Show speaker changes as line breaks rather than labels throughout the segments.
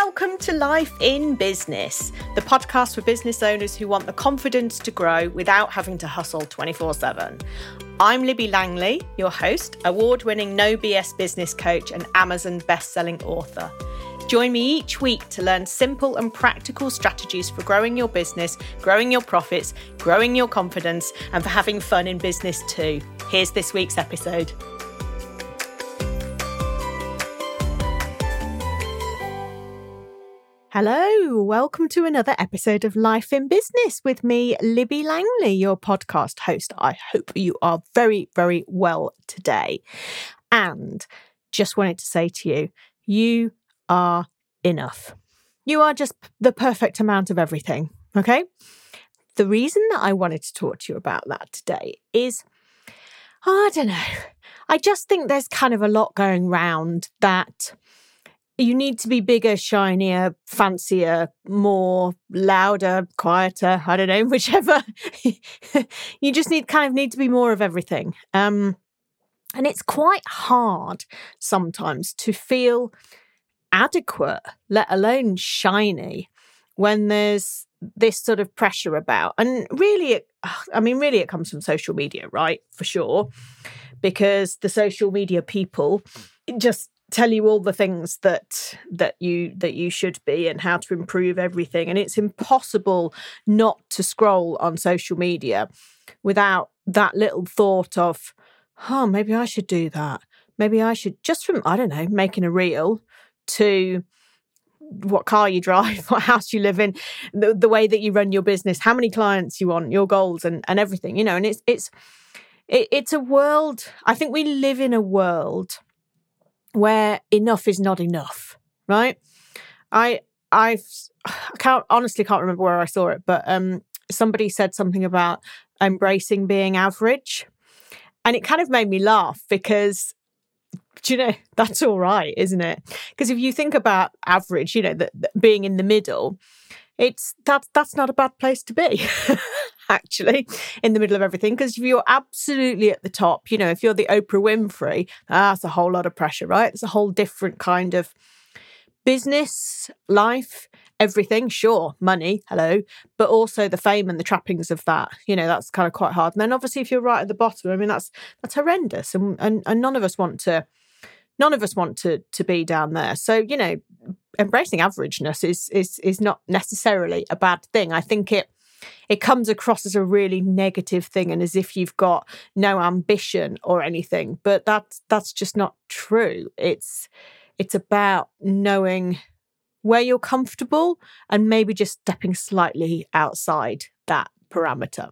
Welcome to Life in Business, the podcast for business owners who want the confidence to grow without having to hustle 24/7. I'm Libby Langley, your host, award-winning No BS business coach and Amazon best-selling author. Join me each week to learn simple and practical strategies for growing your business, growing your profits, growing your confidence, and for having fun in business too. Here's this week's episode. Hello, welcome to another episode of Life in Business with me, Libby Langley, your podcast host. I hope you are very, very well today. And just wanted to say to you, you are enough. You are just the perfect amount of everything, okay? The reason that I wanted to talk to you about that today is, I don't know, I just think there's kind of a lot going round that you need to be bigger, shinier, fancier, more louder, quieter, I don't know, whichever. You just need to be more of everything. And it's quite hard sometimes to feel adequate, let alone shiny, when there's this sort of pressure about. And really, it comes from social media, right? For sure. Because the social media people just tell you all the things that you should be and how to improve everything. And it's impossible not to scroll on social media without that little thought of, oh, maybe I should do that. Maybe I should, just from, I don't know, making a reel to what car you drive, what house you live in, the way that you run your business, how many clients you want, your goals and everything, you know. And it's a world, I think we live in a world where enough is not enough, right? I honestly can't remember where I saw it, but somebody said something about embracing being average. And it kind of made me laugh because, do you know, that's all right, isn't it? Because if you think about average, you know, that being in the middle, that's not a bad place to be, actually, in the middle of everything. Because if you're absolutely at the top, you know, if you're the Oprah Winfrey, that's a whole lot of pressure, right? It's a whole different kind of business, life, everything. Sure, money, hello, but also the fame and the trappings of that. You know, that's kind of quite hard. And then obviously, if you're right at the bottom, I mean, that's horrendous, and none of us want to. None of us want to be down there. So, you know, embracing averageness is not necessarily a bad thing. I think it comes across as a really negative thing and as if you've got no ambition or anything. But that's just not true. It's about knowing where you're comfortable and maybe just stepping slightly outside that parameter.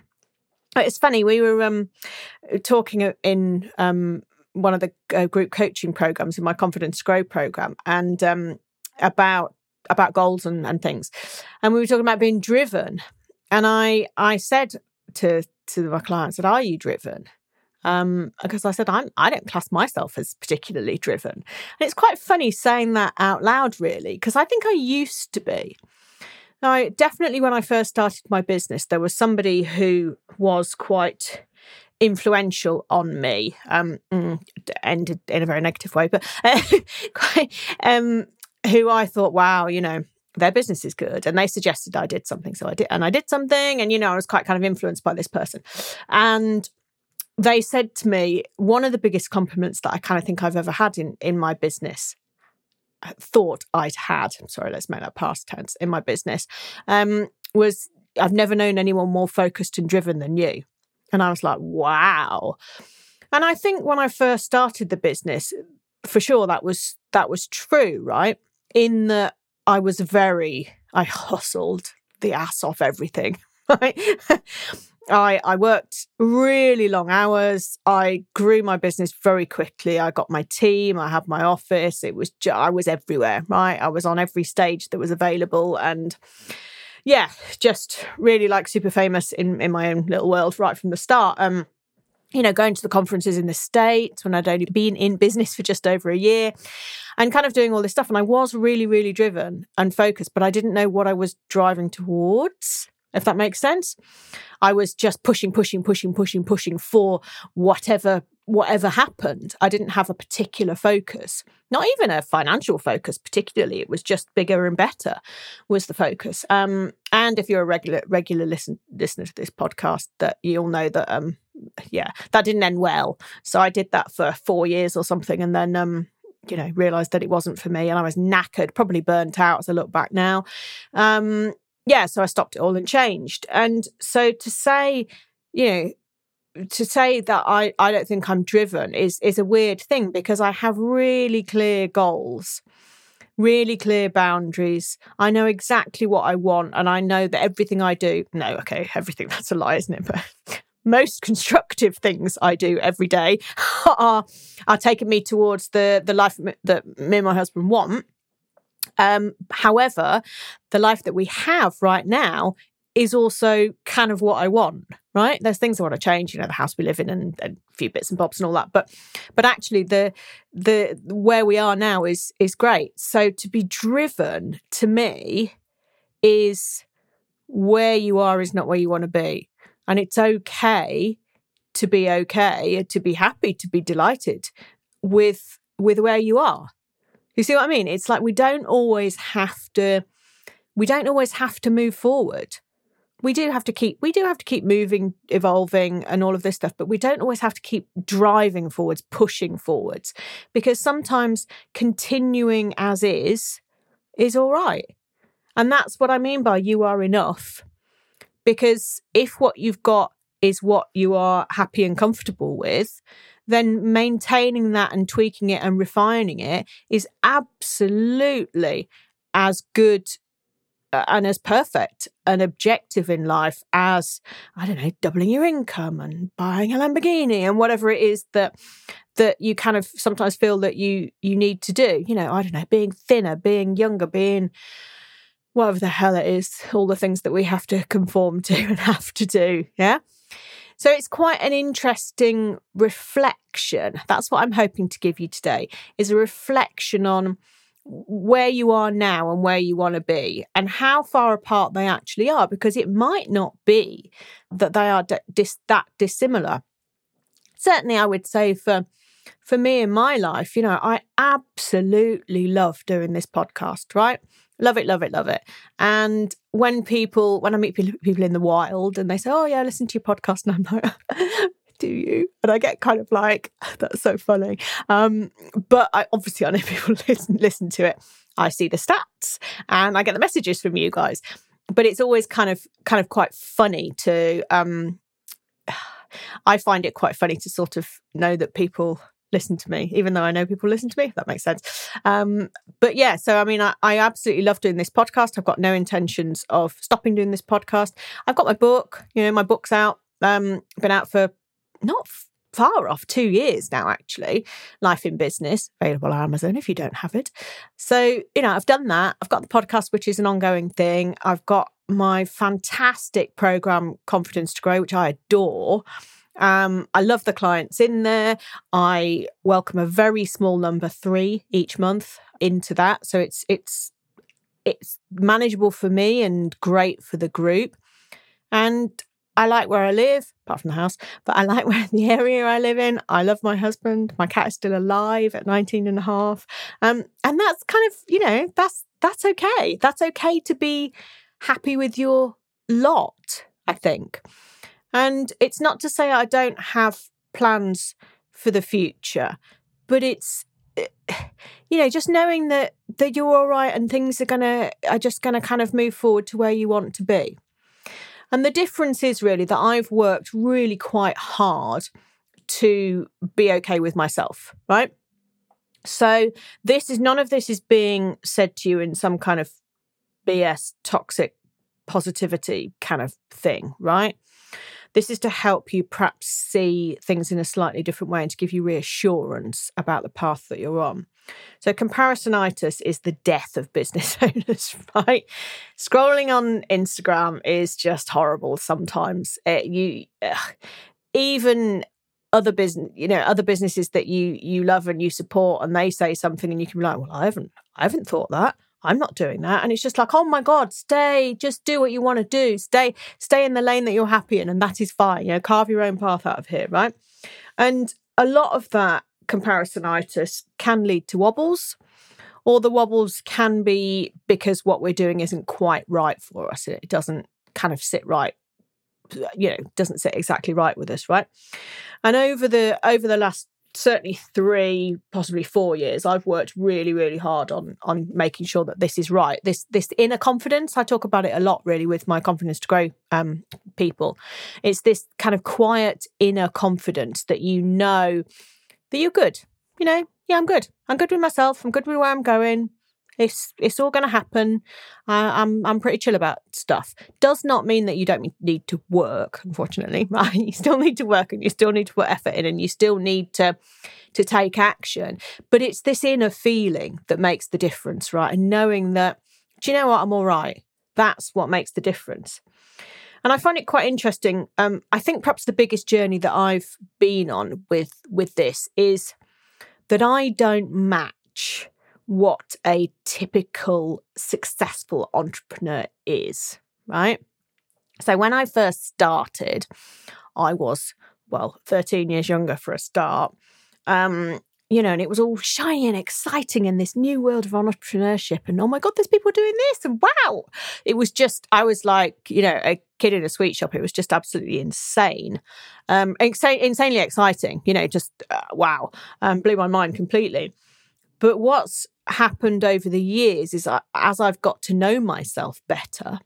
It's funny, we were talking in one of the group coaching programs in my Confidence to Grow program, and about goals and things. And we were talking about being driven. And I said to my clients, are you driven? Because I said, I don't class myself as particularly driven. And it's quite funny saying that out loud, really, because I think I used to be. Now, definitely when I first started my business, there was somebody who was quite influential on me, ended in a very negative way, but who I thought, wow, you know, their business is good. And they suggested I did something. So I did something. And, you know, I was quite kind of influenced by this person. And they said to me, one of the biggest compliments that I kind of think I've ever had in my business, thought I'd had, sorry, let's make that past tense, in my business, was I've never known anyone more focused and driven than you. And I was like, wow. And I think when I first started the business, for sure, that was true, right? In that I hustled the ass off everything, right? I worked really long hours. I grew my business very quickly. I got my team. I had my office. I was everywhere, right? I was on every stage that was available. And yeah, just really like super famous in my own little world right from the start. You know, going to the conferences in the States when I'd only been in business for just over a year and kind of doing all this stuff. And I was really, really driven and focused, but I didn't know what I was driving towards, if that makes sense. I was just pushing for whatever whatever happened, I didn't have a particular focus, not even a financial focus particularly. It was just bigger and better was the focus. And if you're a regular listener to this podcast, that you'll know that, that didn't end well. So I did that for 4 years or something, and then, realised that it wasn't for me, and I was knackered, probably burnt out as I look back now. So I stopped it all and changed. And so to say that I don't think I'm driven is a weird thing, because I have really clear goals, really clear boundaries. I know exactly what I want, and I know that everything I do, everything, that's a lie, isn't it? But most constructive things I do every day are taking me towards the life that me and my husband want. However, the life that we have right now is also kind of what I want, right? There's things I want to change, the house we live in and a few bits and bobs and all that. But actually the where we are now is great. So to be driven, to me, is where you are is not where you want to be. And it's okay, to be happy, to be delighted with where you are. You see what I mean? It's like we don't always have to move forward. We do have to keep moving, evolving and all of this stuff, but we don't always have to keep driving forwards, pushing forwards, because sometimes continuing as is all right. And that's what I mean by you are enough. Because if what you've got is what you are happy and comfortable with, then maintaining that and tweaking it and refining it is absolutely as good and as perfect an objective in life as, doubling your income and buying a Lamborghini and whatever it is that you kind of sometimes feel that you need to do. Being thinner, being younger, being whatever the hell it is, all the things that we have to conform to and have to do, yeah? So it's quite an interesting reflection. That's what I'm hoping to give you today, is a reflection on where you are now and where you want to be and how far apart they actually are, because it might not be that they are that dissimilar. Certainly, I would say for me in my life, I absolutely love doing this podcast, right? Love it, love it, love it. And when I meet people in the wild and they say, oh yeah, I listen to your podcast, and I'm like, do you? And I get kind of like, that's so funny. But I know people listen to it. I see the stats and I get the messages from you guys. But it's always kind of quite funny to, I find it quite funny to sort of know that people listen to me, even though I know people listen to me, if that makes sense. But yeah, so I absolutely love doing this podcast. I've got no intentions of stopping doing this podcast. I've got my book, my book's out, been out for not far off 2 years now, actually. Life in Business, available on Amazon if you don't have it. So, I've done that. I've got the podcast, which is an ongoing thing. I've got my fantastic program, Confidence to Grow, which I adore. I love the clients in there. I welcome a very small number, 3 each month, into that. So it's manageable for me and great for the group. And I like where I live, apart from the house, but I like the area I live in. I love my husband. My cat is still alive at 19 and a half. And that's kind of, that's okay. That's okay to be happy with your lot, I think. And it's not to say I don't have plans for the future, but it's, just knowing that you're all right and things are just going to kind of move forward to where you want to be. And the difference is really that I've worked really quite hard to be okay with myself, right? So none of this is being said to you in some kind of BS toxic positivity kind of thing, right? This is to help you perhaps see things in a slightly different way and to give you reassurance about the path that you're on. So comparisonitis is the death of business owners, right? Scrolling on Instagram is just horrible sometimes. Even other businesses that you love and you support, and they say something and you can be like, well, I haven't thought that. I'm not doing that. And it's just like, oh my God, just do what you want to do. Stay in the lane that you're happy in, and that is fine. Carve your own path out of here, right? And a lot of that comparisonitis can lead to wobbles, or the wobbles can be because what we're doing isn't quite right for us. It doesn't kind of sit right, doesn't sit exactly right with us, right? And over the last certainly 3, possibly 4 years, I've worked really, really hard on making sure that this is right. This inner confidence, I talk about it a lot really with my Confidence to Grow people. It's this kind of quiet inner confidence that you know that you're good. I'm good. I'm good with myself. I'm good with where I'm going. It's all going to happen. I'm pretty chill about stuff. Does not mean that you don't need to work, unfortunately. Right? You still need to work, and you still need to put effort in, and you still need to take action. But it's this inner feeling that makes the difference, right? And knowing that, do you know what? I'm all right. That's what makes the difference. And I find it quite interesting. I think perhaps the biggest journey that I've been on with this is that I don't match what a typical successful entrepreneur is, right? So when I first started, I was, 13 years younger for a start, and it was all shiny and exciting in this new world of entrepreneurship. And oh my God, there's people doing this. And wow, it was just, I was like, a kid in a sweet shop. It was just absolutely insane. Insanely exciting, wow, blew my mind completely. But what's happened over the years is as I've got to know myself better,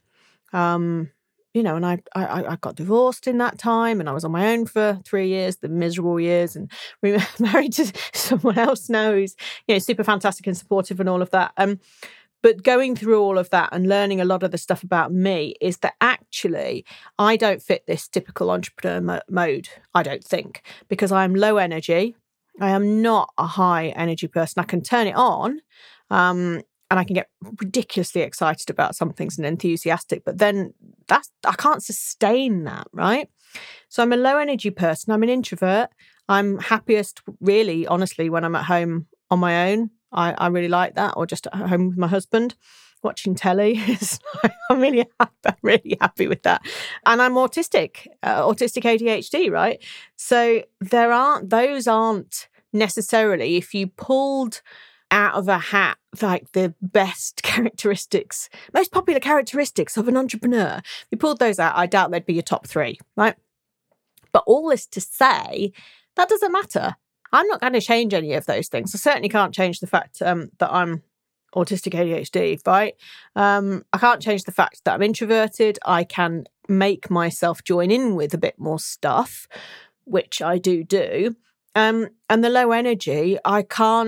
and I got divorced in that time, and I was on my own for 3 years, the miserable years, and married to someone else now who's, super fantastic and supportive and all of that. But going through all of that and learning a lot of the stuff about me is that actually I don't fit this typical entrepreneur mode, I don't think, because I'm low energy. I am not a high energy person. I can turn it on, and I can get ridiculously excited about some things and enthusiastic, but then I can't sustain that, right? So I'm a low energy person. I'm an introvert. I'm happiest, really, honestly, when I'm at home on my own. I really like that, or just at home with my husband watching telly. I'm really happy with that. And I'm autistic ADHD, right? So those aren't necessarily, if you pulled out of a hat like the best characteristics, most popular characteristics of an entrepreneur, if you pulled those out, I doubt they'd be your top 3, right? But all this to say, that doesn't matter. I'm not going to change any of those things. I certainly can't change the fact that I'm autistic ADHD, right? I can't change the fact that I'm introverted. I can make myself join in with a bit more stuff, which I do. And the low energy, I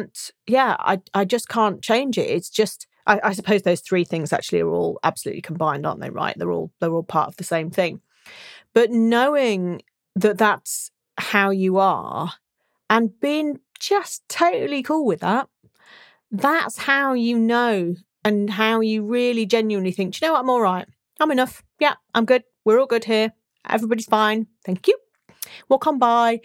just can't change it. It's just, I suppose those 3 things actually are all absolutely combined, aren't they? Right? They're all part of the same thing. But knowing that that's how you are and being just totally cool with that, that's how you know and how you really genuinely think, do you know what? I'm all right. I'm enough. Yeah, I'm good. We're all good here. Everybody's fine. Thank you. We'll come by.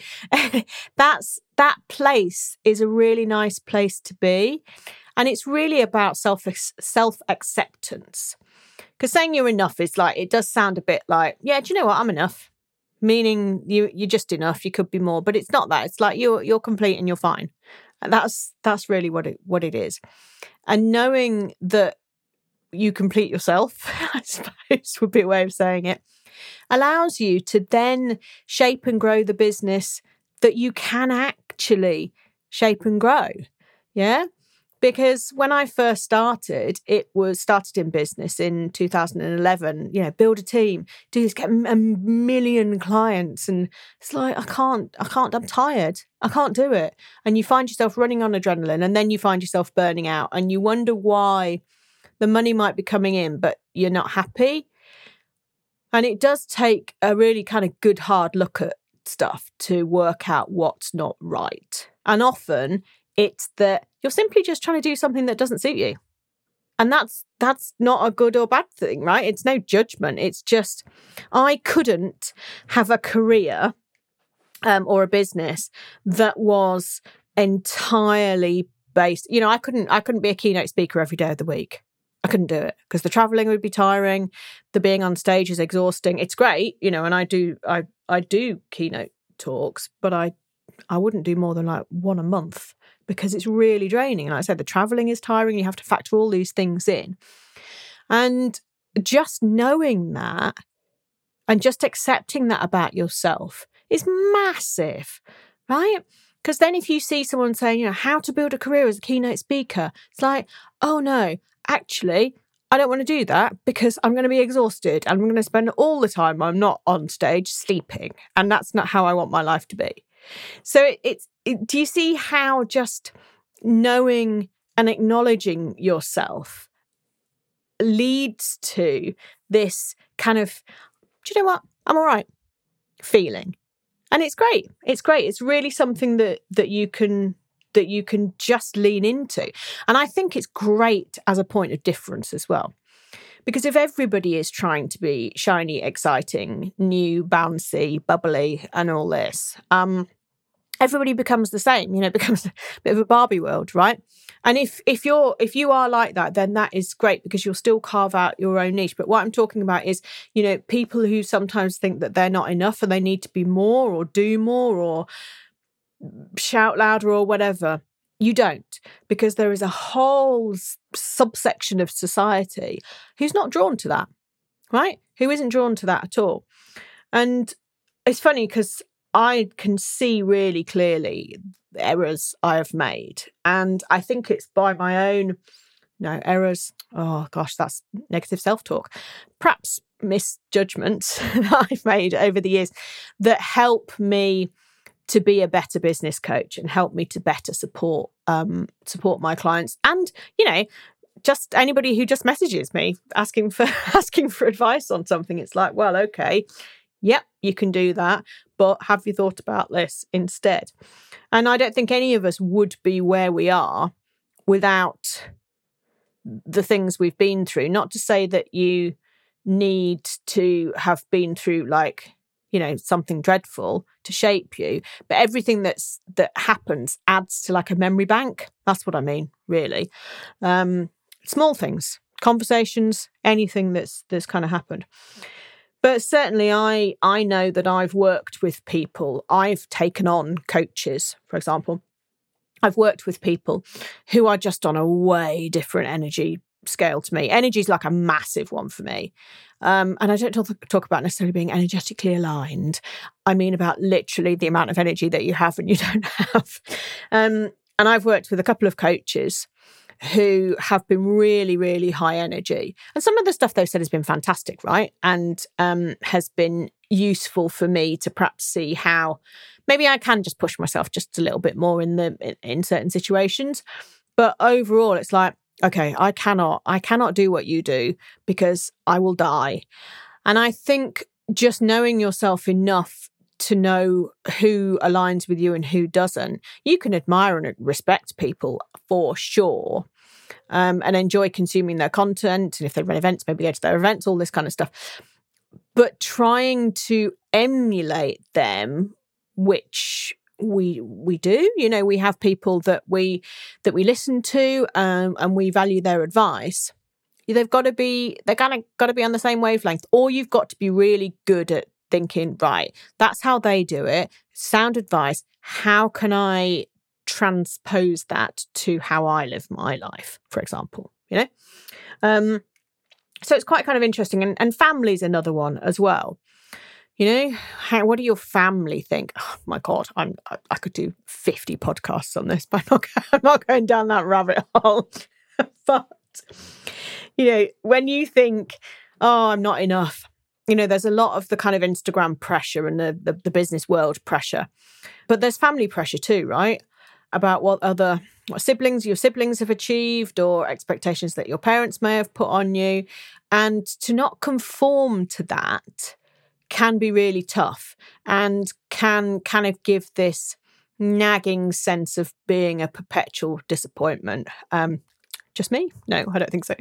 That place is a really nice place to be. And it's really about self-acceptance. Because saying you're enough is like, it does sound a bit like, yeah, do you know what? I'm enough. Meaning you're just enough. You could be more, but it's not that. It's like you're complete and you're fine. And that's really what it is. And knowing that you complete yourself, I suppose would be a way of saying it, allows you to then shape and grow the business that you can actually shape and grow. Yeah. Because when I first started, it was started in business in 2011, build a team, do this, get a million clients. And it's like, I can't, I'm tired. I can't do it. And you find yourself running on adrenaline, and then you find yourself burning out, and you wonder why the money might be coming in, but you're not happy. And it does take a really kind of good hard look at stuff to work out what's not right. And often it's that you're simply just trying to do something that doesn't suit you. And that's not a good or bad thing, right? It's no judgment. It's just, I couldn't have a career or a business that was entirely based, I couldn't be a keynote speaker every day of the week. I couldn't do it because the traveling would be tiring. The being on stage is exhausting. It's great, and I do keynote talks, but I wouldn't do more than like one a month because it's really draining. And like I said, the traveling is tiring. You have to factor all these things in. And just knowing that and just accepting that about yourself is massive, right? Because then if you see someone saying, how to build a career as a keynote speaker, it's like, oh no, actually, I don't want to do that because I'm going to be exhausted and I'm going to spend all the time I'm not on stage sleeping. And that's not how I want my life to be. So do you see how just knowing and acknowledging yourself leads to this kind of, do you know what? I'm all right feeling. And it's great. It's great. It's really something that you can just lean into. And I think it's great as a point of difference as well. Because if everybody is trying to be shiny, exciting, new, bouncy, bubbly, and all this, everybody becomes the same. It becomes a bit of a Barbie world, right? And if you are like that, then that is great because you'll still carve out your own niche. But what I'm talking about is, people who sometimes think that they're not enough and they need to be more or do more or shout louder or whatever. You don't, because there is a whole subsection of society who's not drawn to that, right? Who isn't drawn to that at all. And it's funny because I can see really clearly the errors I have made. And I think it's by my own, errors. Oh gosh, that's negative self-talk. Perhaps misjudgments that I've made over the years that help me to be a better business coach and help me to better support my clients. And, just anybody who just messages me asking for advice on something. It's like, well, okay, yep, you can do that, but have you thought about this instead? And I don't think any of us would be where we are without the things we've been through. Not to say that you need to have been through something dreadful to shape you, but everything that happens adds to like a memory bank. That's what I mean, really. Small things, conversations, anything that's kind of happened. But certainly I know that I've worked with people. I've taken on coaches, for example. I've worked with people who are just on a way different energy scale to me. Energy is like a massive one for me. And I don't talk about necessarily being energetically aligned. I mean about literally the amount of energy that you have and you don't have. And I've worked with a couple of coaches who have been really, really high energy. And some of the stuff they've said has been fantastic, right? And has been useful for me to perhaps see how maybe I can just push myself just a little bit more in certain situations. But overall, it's like, okay, I cannot do what you do because I will die. And I think just knowing yourself enough to know who aligns with you and who doesn't, you can admire and respect people for sure, and enjoy consuming their content. And if they run events, maybe go to their events, all this kind of stuff. But trying to emulate them, which we do, we have people that we listen to, and we value their advice. They're got to be on the same wavelength, or you've got to be really good at thinking, right, that's how they do it. Sound advice. How can I transpose that to how I live my life, for example, So it's quite kind of interesting. And family's another one as well. What do your family think? Oh my God, I could do 50 podcasts on this, but I'm not going down that rabbit hole. But, when you think, oh, I'm not enough, there's a lot of the kind of Instagram pressure and the business world pressure, but there's family pressure too, right? About what your siblings have achieved, or expectations that your parents may have put on you. And to not conform to that can be really tough and can kind of give this nagging sense of being a perpetual disappointment. Just me? No, I don't think so.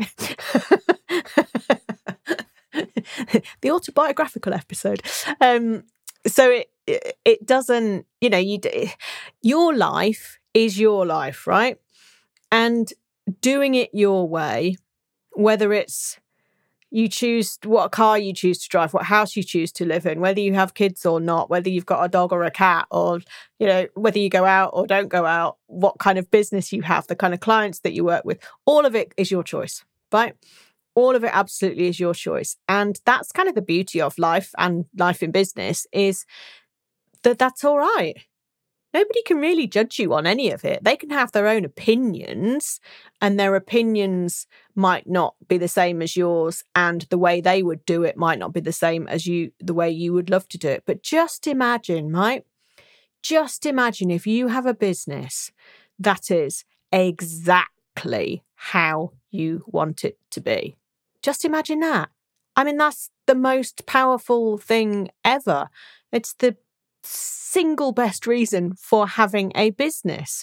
The autobiographical episode. So it doesn't, your life is your life, right? And doing it your way, whether it's, You choose what car you choose to drive, what house you choose to live in, whether you have kids or not, whether you've got a dog or a cat, or, whether you go out or don't go out, what kind of business you have, the kind of clients that you work with. All of it is your choice, right? All of it absolutely is your choice. And that's kind of the beauty of life and life in business, is that that's all right. Nobody can really judge you on any of it. They can have their own opinions, and their opinions might not be the same as yours, and the way they would do it might not be the same as the way you would love to do it. But just imagine, right? Just imagine if you have a business that is exactly how you want it to be. Just imagine that. I mean, that's the most powerful thing ever. It's the single best reason for having a business.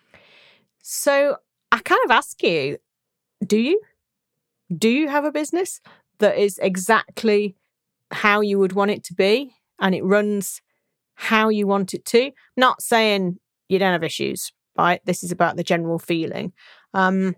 So I kind of ask you, do you have a business that is exactly how you would want it to be, and it runs how you want it to? Not saying you don't have issues, right? This is about the general feeling. And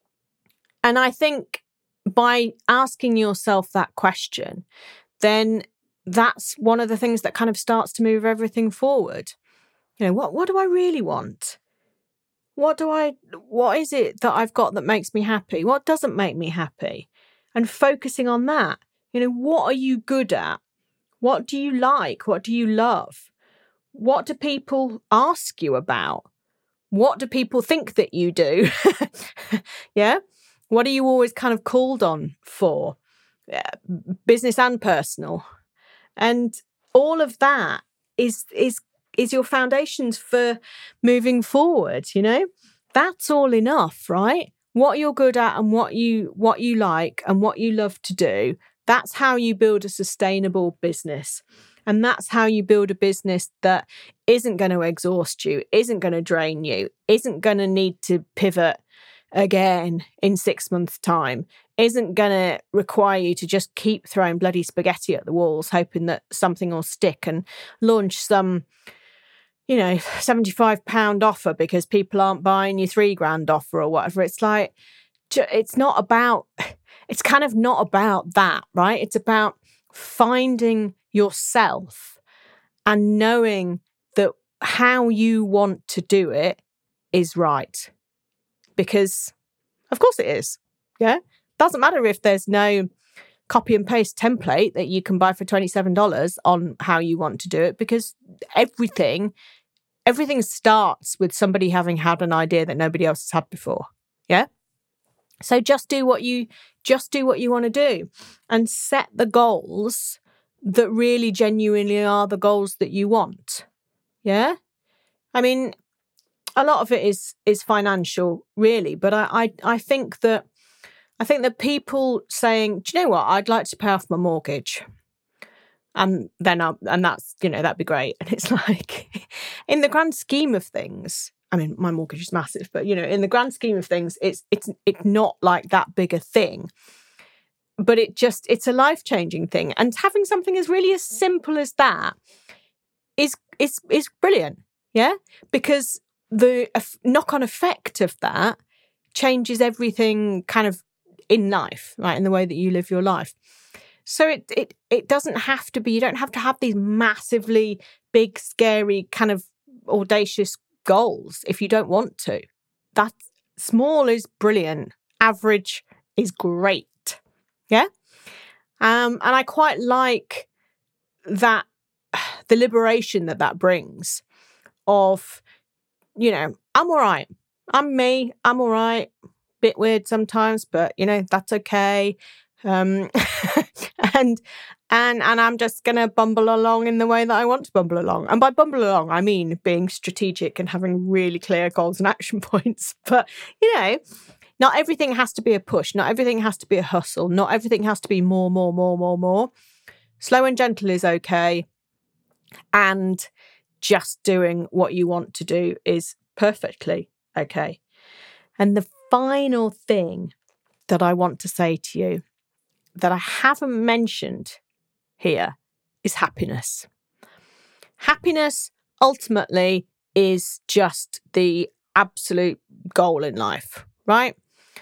I think by asking yourself that question, then that's one of the things that kind of starts to move everything forward. What do I really want? What is it that I've got that makes me happy? What doesn't make me happy? And focusing on that. What are you good at? What do you like? What do you love? What do people ask you about? What do people think that you do? Yeah? What are you always kind of called on for? Business and personal. And all of that is your foundations for moving forward, That's all enough, right? What you're good at and what you like and what you love to do, that's how you build a sustainable business. And that's how you build a business that isn't going to exhaust you, isn't going to drain you, isn't going to need to pivot again in 6 months' time, isn't going to require you to just keep throwing bloody spaghetti at the walls, hoping that something will stick, and launch some, £75 offer because people aren't buying your $3,000 offer or whatever. It's like, it's kind of not about that, right? It's about finding yourself and knowing that how you want to do it is right. Because of course it is. Yeah. Doesn't matter if there's no copy and paste template that you can buy for $27 on how you want to do it, because everything starts with somebody having had an idea that nobody else has had before. Yeah. So just do what you want to do, and set the goals that really genuinely are the goals that you want. Yeah. I mean, a lot of it is financial, really, but I think that people saying, do you know what, I'd like to pay off my mortgage, and then that's, that'd be great. And it's like, in the grand scheme of things, I mean, my mortgage is massive, but in the grand scheme of things, it's not like that big a thing. But it's a life-changing thing, and having something as really as simple as that is brilliant. Yeah, because the knock-on effect of that changes everything kind of in life, right? In the way that you live your life. So it doesn't have to be, you don't have to have these massively big, scary, kind of audacious goals if you don't want to. That small is brilliant. Average is great. Yeah. And I quite like that, the liberation that brings of, I'm all right. I'm me. I'm all right. Bit weird sometimes, but that's okay. And I'm just gonna bumble along in the way that I want to bumble along. And by bumble along, I mean being strategic and having really clear goals and action points. But not everything has to be a push. Not everything has to be a hustle. Not everything has to be more. Slow and gentle is okay. And just doing what you want to do is perfectly okay. And the final thing that I want to say to you that I haven't mentioned here is happiness. Happiness ultimately is just the absolute goal in life, right?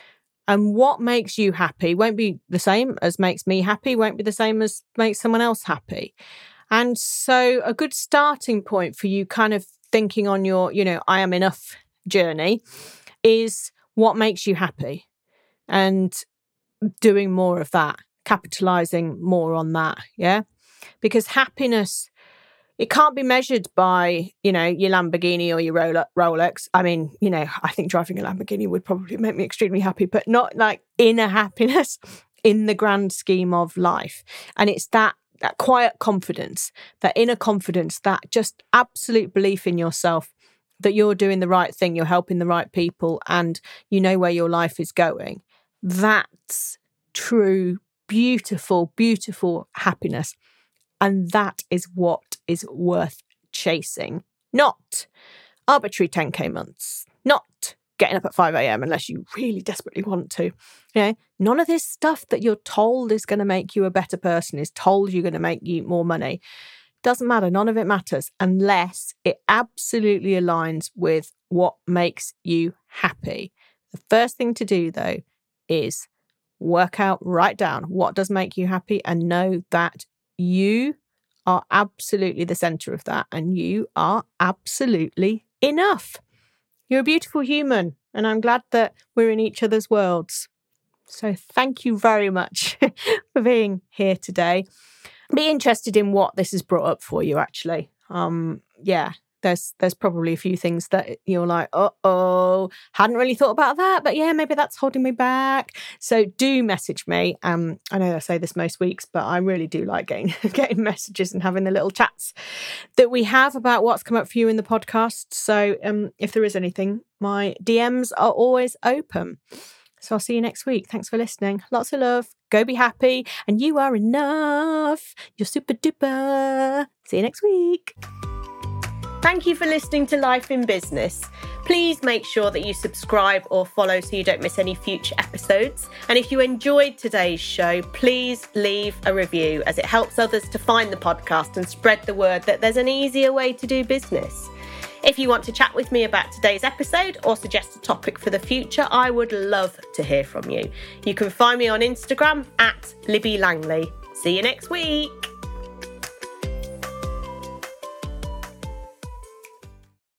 And what makes you happy won't be the same as makes me happy, won't be the same as makes someone else happy. And so a good starting point for you kind of thinking on your, I am enough journey is what makes you happy and doing more of that, capitalizing more on that. Yeah. Because happiness, it can't be measured by, your Lamborghini or your Rolex. I mean, I think driving a Lamborghini would probably make me extremely happy, but not like inner happiness in the grand scheme of life. And it's that quiet confidence, that inner confidence, that just absolute belief in yourself that you're doing the right thing, you're helping the right people, and you know where your life is going. That's true, beautiful, beautiful happiness. And that is what is worth chasing, not arbitrary 10K months, not getting up at 5 a.m. unless you really desperately want to. None of this stuff that you're told is going to make you a better person, is told you're going to make you more money. Doesn't matter. None of it matters unless it absolutely aligns with what makes you happy. The first thing to do, though, is work out, write down what does make you happy, and know that you are absolutely the center of that, and you are absolutely enough. You're a beautiful human, and I'm glad that we're in each other's worlds. So thank you very much for being here today. Be interested in what this has brought up for you, actually. There's probably a few things that you're like, hadn't really thought about that, but yeah, maybe that's holding me back. So do message me. I know I say this most weeks, but I really do like getting messages and having the little chats that we have about what's come up for you in the podcast. So if there is anything, my DMs are always open. So I'll see you next week. Thanks for listening. Lots of love. Go be happy. And you are enough. You're super duper. See you next week. Thank you for listening to Life in Business. Please make sure that you subscribe or follow so you don't miss any future episodes. And if you enjoyed today's show, please leave a review, as it helps others to find the podcast and spread the word that there's an easier way to do business. If you want to chat with me about today's episode or suggest a topic for the future, I would love to hear from you. You can find me on Instagram @Libby Langley. See you next week.